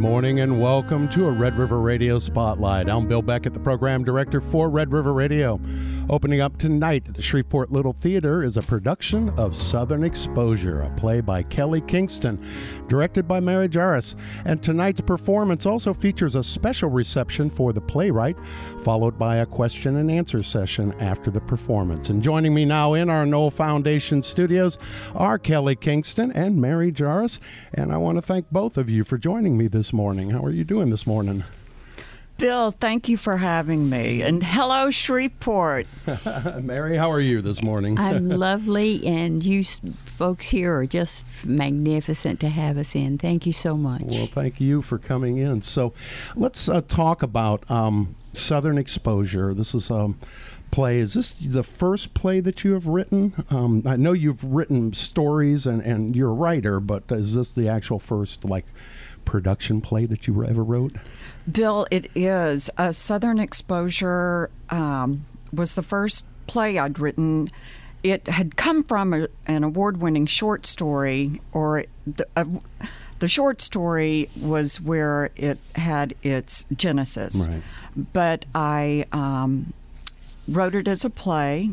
morning and welcome to a Red River Radio Spotlight. I'm Bill Beckett, the program director for Red River Radio. Opening up tonight at the Shreveport Little Theater is a production of Southern Exposure, a play by Kelly Kingston, directed by Mary Jarris. And tonight's performance also features a special reception for the playwright, followed by a question and answer session after the performance. And joining me now in our Knoll Foundation studios are Kelly Kingston and Mary Jarris. And I want to thank both of you for joining me this morning. How are you doing this morning? Bill, thank you for having me. And hello, Shreveport. Mary, how are you this morning? I'm lovely, and you folks here are just magnificent to have us in. Thank you so much. Well, thank you for coming in. So let's talk about Southern Exposure. This is a play. Is this the first play that you have written? I know you've written stories and you're a writer, but is this the actual first, production play that you ever wrote? Bill, it is. Southern Exposure was the first play I'd written. It had come from an award-winning short story, or the short story was where it had its genesis. Right. But I wrote it as a play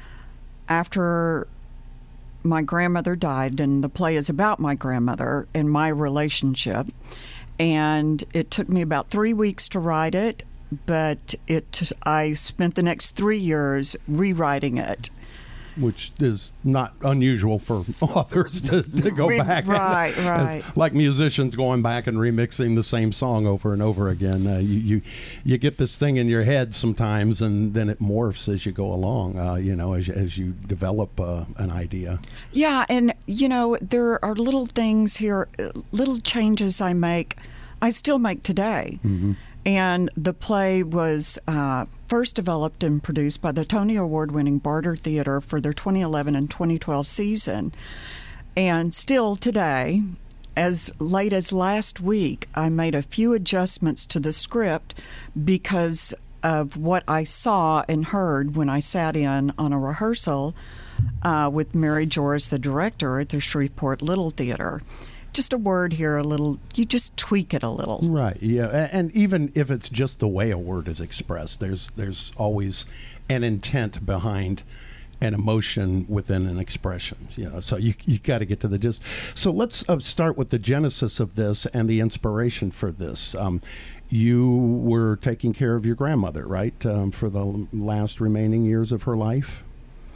after my grandmother died, and the play is about my grandmother and my relationship. And it took me about 3 weeks to write it, but I spent the next 3 years rewriting it. Which is not unusual for authors to go back. Right. Like musicians going back and remixing the same song over and over again. You get this thing in your head sometimes, and then it morphs as you go along, as you develop an idea. Yeah, and, there are little things here, little changes I still make today. Mm-hmm. And the play was first developed and produced by the Tony Award-winning Barter Theater for their 2011 and 2012 season. And still today, as late as last week, I made a few adjustments to the script because of what I saw and heard when I sat in on a rehearsal with Mary Jarris, the director at the Shreveport Little Theater. Just a word here, you just tweak it a little. Right, yeah. And even if it's just the way a word is expressed, there's always an intent behind an emotion within an expression. So you got to get to the gist. So let's start with the genesis of this and the inspiration for this. You were taking care of your grandmother, right, for the last remaining years of her life?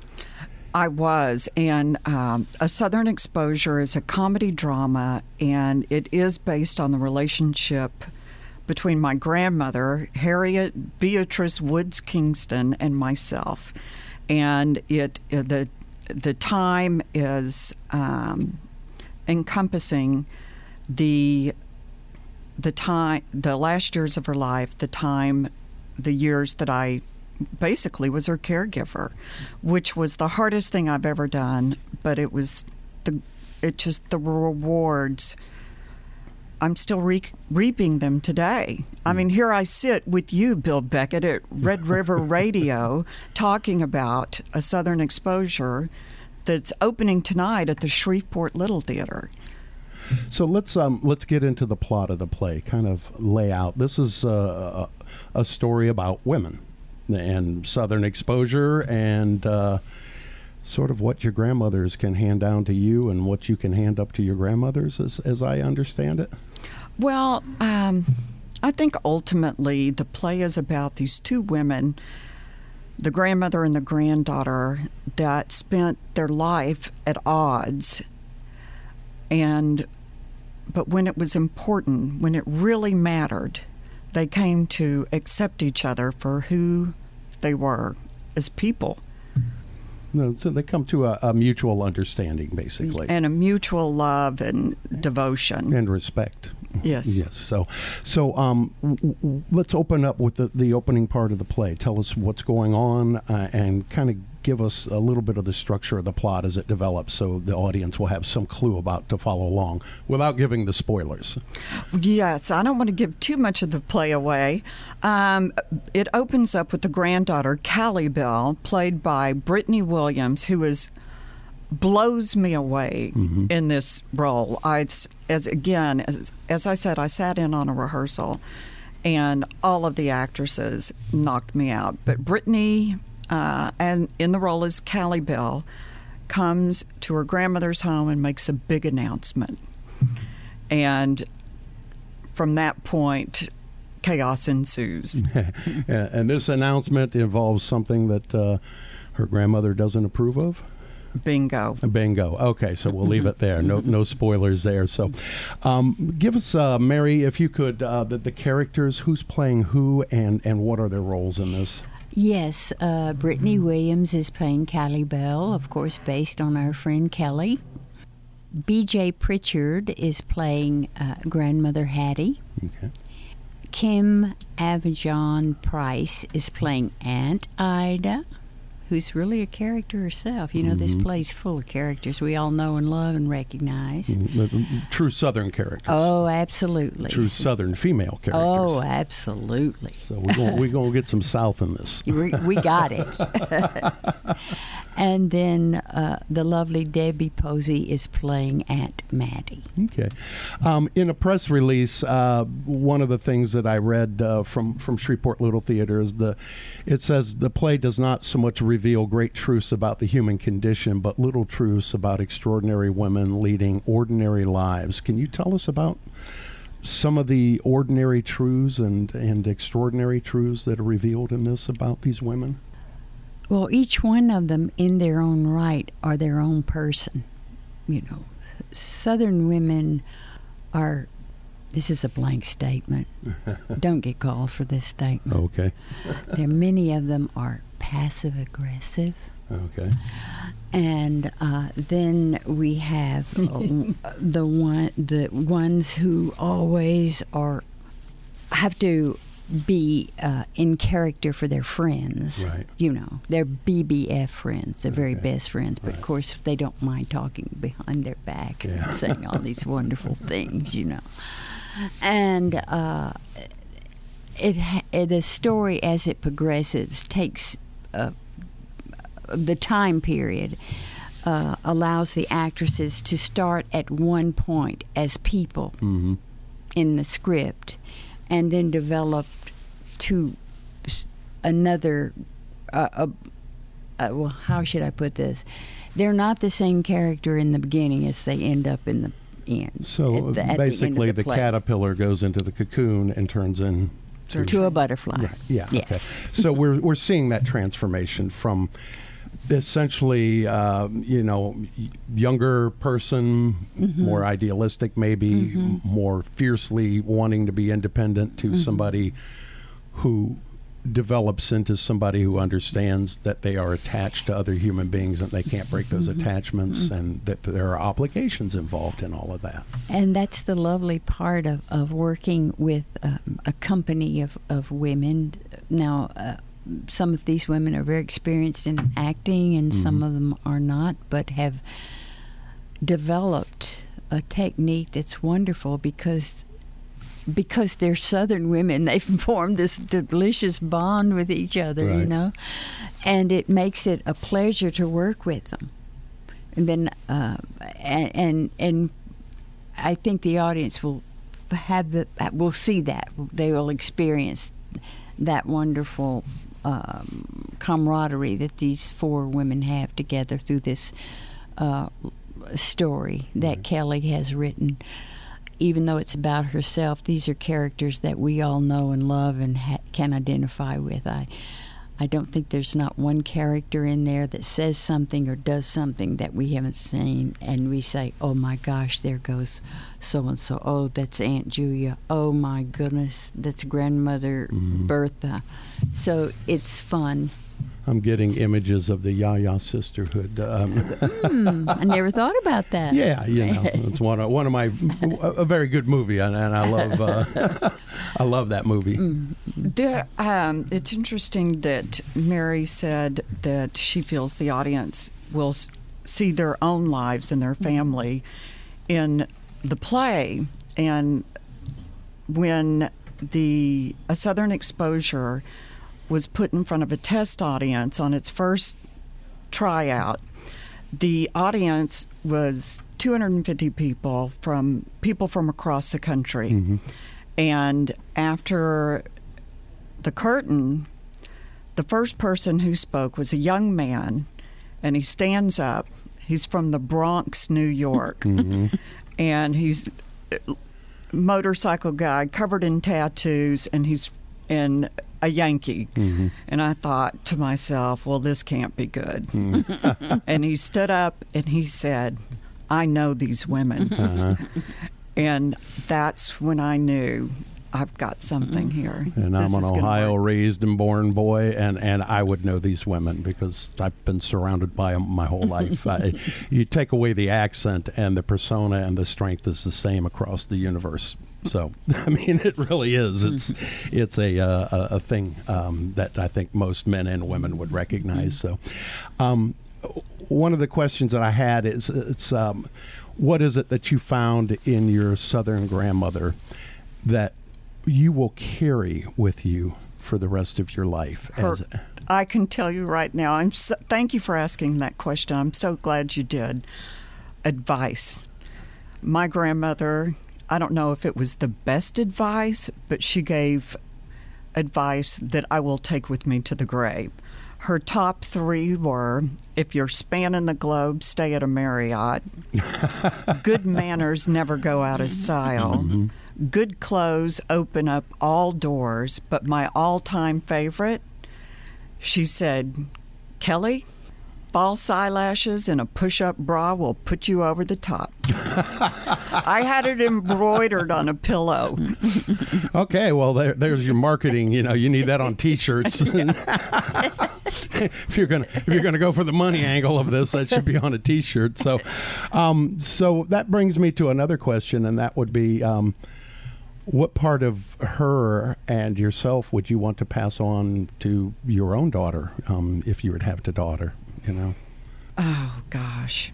I was, and A Southern Exposure is a comedy drama, and it is based on the relationship between my grandmother, Harriet Beatrice Woods Kingston, and myself. And the time is encompassing the last years of her life, the years that I basically was her caregiver, which was the hardest thing I've ever done, but it was the rewards. I'm still reaping them today. I mean, here I sit with you, Bill Beckett, at Red River Radio, talking about A Southern Exposure that's opening tonight at the Shreveport Little Theater. So let's get into the plot of the play, kind of lay out. This is a story about women and Southern exposure and sort of what your grandmothers can hand down to you and what you can hand up to your grandmothers, as I understand it. Well, I think ultimately the play is about these two women, the grandmother and the granddaughter, that spent their life at odds. But when it was important, when it really mattered, they came to accept each other for who they were as people. No, so they come to a mutual understanding, basically. And a mutual love and devotion. And respect. Yes. Yes. So let's open up with the opening part of the play. Tell us what's going on and kind of give us a little bit of the structure of the plot as it develops so the audience will have some clue about to follow along without giving the spoilers. Yes, I don't want to give too much of the play away. It opens up with the granddaughter, Callie Bell, played by Brittany Williams, who is blows me away in this role. As I said, I sat in on a rehearsal, and all of the actresses knocked me out. But Brittany, and in the role as Callie Bell, comes to her grandmother's home and makes a big announcement. And from that point, chaos ensues. And this announcement involves something that her grandmother doesn't approve of? Bingo. Okay, so we'll leave it there. No spoilers there. So give us, Mary, if you could, the characters, who's playing who, and what are their roles in this? Yes, Brittany Williams is playing Callie Bell, of course, based on our friend Kelly. B.J. Pritchard is playing Grandmother Hattie. Okay. Kim Avajon Price is playing Aunt Ida, who's really a character herself. You know, this play's full of characters we all know and love and recognize. True Southern characters. Oh, absolutely. True Southern female characters. Oh, absolutely. So we're going to get some South in this. We got it. And then the lovely Debbie Posey is playing Aunt Maddie. Okay. In a press release, one of the things that I read from Shreveport Little Theater is it says the play does not so much reveal great truths about the human condition, but little truths about extraordinary women leading ordinary lives. Can you tell us about some of the ordinary truths and extraordinary truths that are revealed in this about these women? Well, each one of them in their own right are their own person. You know, Southern women are, this is a blank statement. Don't get calls for this statement. Okay. Many of them are passive aggressive. Okay. And then we have the ones who always have to be in character for their friends. Right. You know, they're BBF friends, their very best friends. But of course, they don't mind talking behind their back and saying all these wonderful things. You know, and the story as it progresses takes the time period. Allows the actresses to start at one point as people in the script, and then develop to another. Well, how should I put this? They're not the same character in the beginning as they end up in the end. So basically, the caterpillar goes into the cocoon and turns into a butterfly. Right. Yeah. Yes. Okay. So we're seeing that transformation from essentially, younger person, more idealistic, maybe more fiercely wanting to be independent, to somebody who develops into somebody who understands that they are attached to other human beings and they can't break those attachments, and that there are obligations involved in all of that. And that's the lovely part of working with a company of women. Now, some of these women are very experienced in acting, and some of them are not, but have developed a technique that's wonderful because they're Southern women. They've formed this delicious bond with each other, right. You know, and it makes it a pleasure to work with them. And then, and I think the audience will see that. They will experience that wonderful camaraderie that these four women have together through this story that Kelly has written. Even though it's about herself, these are characters that we all know and love and can identify with. I don't think there's not one character in there that says something or does something that we haven't seen, and we say, oh my gosh, there goes so-and-so. Oh, that's Aunt Julia. Oh my goodness, that's Grandmother Bertha. So it's fun. I'm getting images of the Yaya sisterhood. I never thought about that. Yeah, it's one of my a very good movie, and I love I love that movie. It's interesting that Mary said that she feels the audience will see their own lives and their family in the play, and when A Southern Exposure was put in front of a test audience on its first tryout, The audience was 250 people from across the country. Mm-hmm. And after the curtain, the first person who spoke was a young man, and he stands up. He's from the Bronx, New York, Mm-hmm. and he's a motorcycle guy covered in tattoos, and he's a Yankee. Mm-hmm. And I thought to myself, well, this can't be good. Mm-hmm. And he stood up and he said, I know these women. Uh-huh. And that's when I knew I've got something here. And This I'm is an gonna Ohio work. raised and born boy, and I would know these women because I've been surrounded by them my whole life. You take away the accent, and the persona and the strength is the same across the universe. So, I mean, it really is. It's a thing that I think most men and women would recognize. So, one of the questions that I had is, what is it that you found in your Southern grandmother that you will carry with you for the rest of your life? I can tell you right now, thank you for asking that question. I'm so glad you did. Advice. My grandmother, I don't know if it was the best advice, but she gave advice that I will take with me to the grave. Her top 3 were, if you're spanning the globe, stay at a Marriott. Good manners never go out of style. Mm-hmm. Good clothes open up all doors. But my all-time favorite, she said, Kelly, false eyelashes and a push-up bra will put you over the top. I had it embroidered on a pillow. Okay, well, there's your marketing. You need that on T-shirts. If you're gonna go for the money angle of this, that should be on a T-shirt. So, so that brings me to another question, and that would be, what part of her and yourself would you want to pass on to your own daughter, if you would have a daughter? Oh, gosh.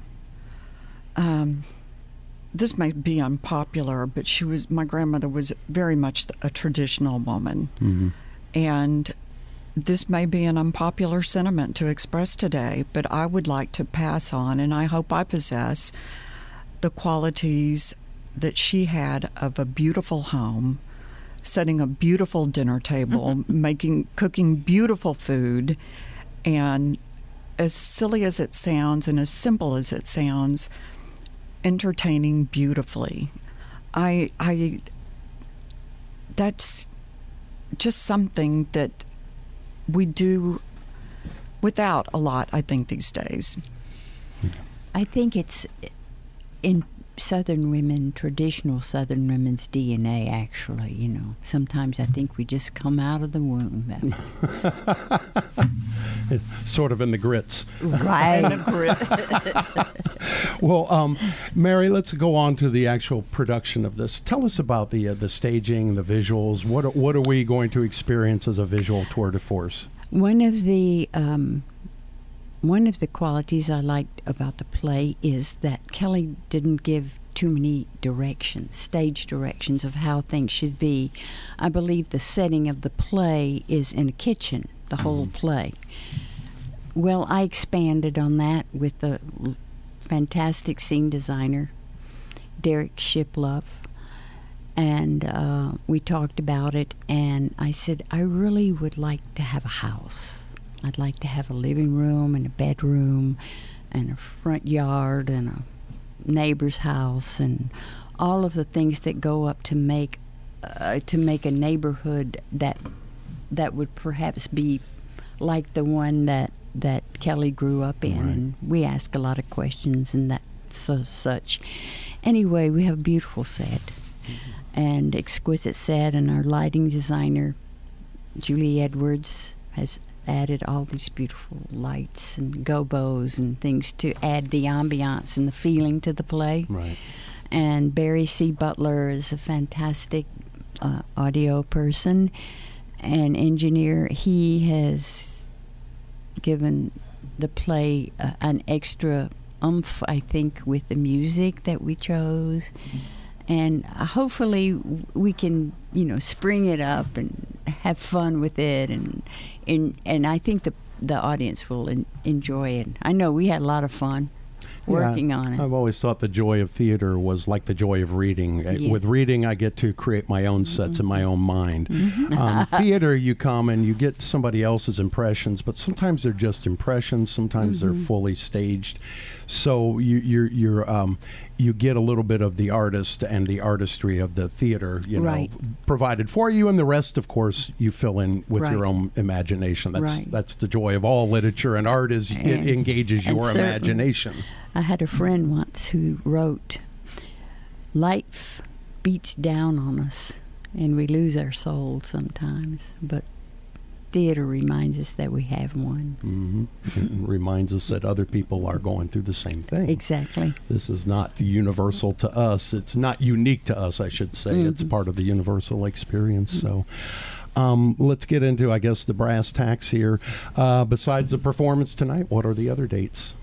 This may be unpopular, but my grandmother was very much a traditional woman. Mm-hmm. And this may be an unpopular sentiment to express today, but I would like to pass on, and I hope I possess, the qualities that she had of a beautiful home, setting a beautiful dinner table, cooking beautiful food, and as silly as it sounds and as simple as it sounds, entertaining beautifully. That's just something that we do without a lot, I think, these days. I think it's in Southern women, traditional Southern women's DNA, actually. Sometimes I think we just come out of the womb. Sort of in the grits. Right. In the grits. Well, Mary, let's go on to the actual production of this. Tell us about the staging, the visuals. What are we going to experience as a visual tour de force? One of the qualities I liked about the play is that Kelly didn't give too many stage directions of how things should be. I believe the setting of the play is in a kitchen, the whole play. Well, I expanded on that with the fantastic scene designer, Derek Shiplove, and we talked about it, and I said, I really would like to have a house. I'd like to have a living room and a bedroom and a front yard and a neighbor's house and all of the things that go up to make a neighborhood that would perhaps be like the one that Kelly grew up in. Right. And we ask a lot of questions and such. Anyway, we have a beautiful set and exquisite set, and our lighting designer, Julie Edwards, has added all these beautiful lights and gobos and things to add the ambiance and the feeling to the play. Right. And Barry C. Butler is a fantastic audio person and engineer. He has given the play an extra oomph, I think, with the music that we chose. And hopefully we can, spring it up and have fun with it, and I think the audience will enjoy it. I know we had a lot of fun. working on it. I've always thought the joy of theater was like the joy of reading. Yes. With reading, I get to create my own sets in my own mind. Theater, you come and you get somebody else's impressions, but sometimes they're just impressions. Sometimes they're fully staged. So you get a little bit of the artist and the artistry of the theater, Right. provided for you, and the rest, of course, you fill in with your own imagination. That's the joy of all literature and art, is it engages your imagination. I had a friend once who wrote, "Life beats down on us, and we lose our soul sometimes, but theater reminds us that we have one." It reminds us that other people are going through the same thing. Exactly. This is not universal to us. It's not unique to us, I should say. It's part of the universal experience. So let's get into, I guess, the brass tacks here. Besides the performance tonight, what are the other dates?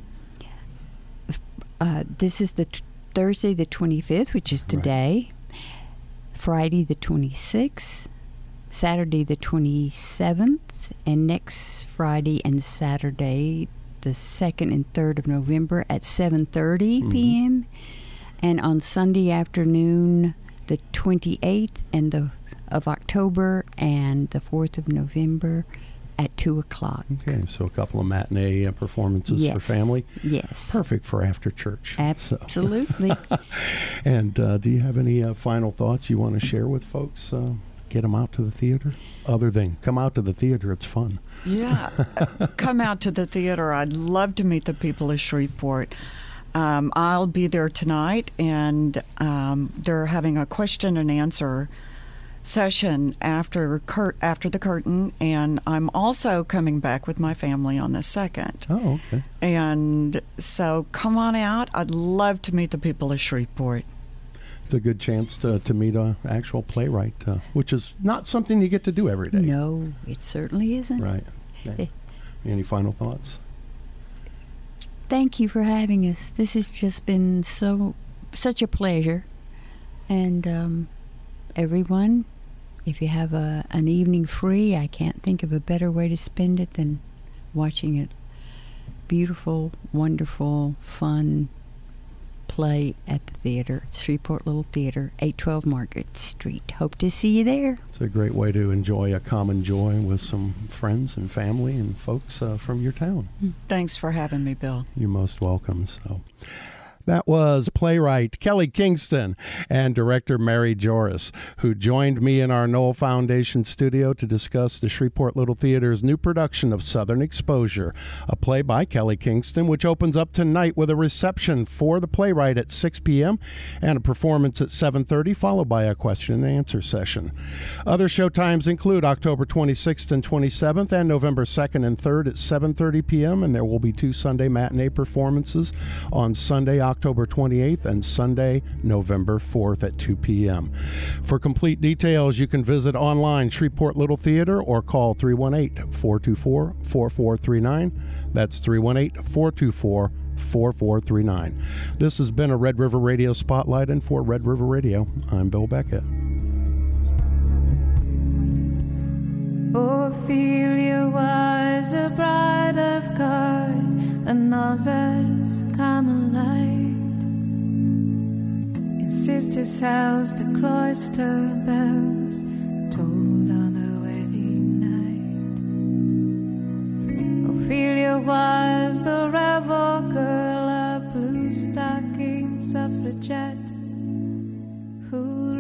This is the Thursday the 25th, which is today. Right. Friday the 26th. Saturday the 27th, and next Friday and Saturday, the 2nd and 3rd of November at 7:30 p.m. And on Sunday afternoon, the 28th of October and the 4th of November at 2 o'clock. Okay, so a couple of matinee performances for family. Yes. Perfect for after church. Absolutely. So. And do you have any final thoughts you want to share with folks? Get them out to the theater? Other than come out to the theater, it's fun. Yeah, come out to the theater. I'd love to meet the people of Shreveport. I'll be there tonight, and they're having a question and answer session after the curtain, and I'm also coming back with my family on the 2nd. Oh, okay. And so come on out. I'd love to meet the people of Shreveport. It's a good chance to meet an actual playwright, which is not something you get to do every day. No, it certainly isn't. Right. Okay. Any final thoughts? Thank you for having us. This has just been such a pleasure. And everyone, if you have an evening free, I can't think of a better way to spend it than watching a beautiful, wonderful, fun play at the theater, Shreveport Little Theater, 812 Margaret Street. Hope to see you there. It's a great way to enjoy a common joy with some friends and family and folks from your town. Thanks for having me, Bill. You're most welcome. So that was playwright Kelly Kingston and director Mary Joris, who joined me in our Knoll Foundation studio to discuss the Shreveport Little Theater's new production of Southern Exposure, a play by Kelly Kingston, which opens up tonight with a reception for the playwright at 6 p.m. and a performance at 7:30, followed by a question and answer session. Other show times include October 26th and 27th and November 2nd and 3rd at 7:30 p.m., and there will be 2 Sunday matinee performances on Sunday, October 28th, and Sunday, November 4th at 2 p.m. For complete details, you can visit online Shreveport Little Theater or call 318-424-4439. That's 318-424-4439. This has been a Red River Radio Spotlight, and for Red River Radio, I'm Bill Beckett. Ophelia was a bride of God, a novice Carmelite. In sister's house, the cloister bells tolled on her wedding night. Ophelia was the rebel girl, a blue stocking suffragette who